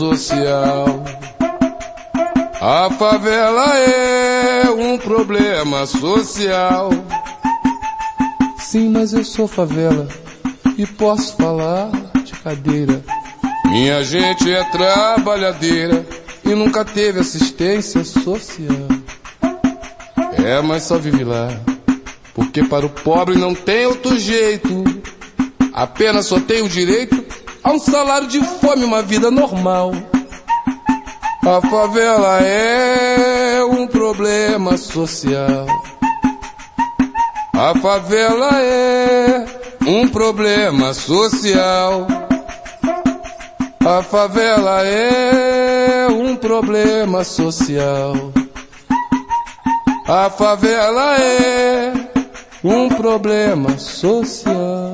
social. A favela é um problema social. Sim, mas eu sou favela e posso falar de cadeira. Minha gente é trabalhadeira e nunca teve assistência social. É, mas só vive lá, porque para o pobre não tem outro jeito. Apenas só tem o direito a um salário de fome, uma vida normal. A favela é um problema social. A favela é um problema social. A favela é um problema social. A favela é um problema social.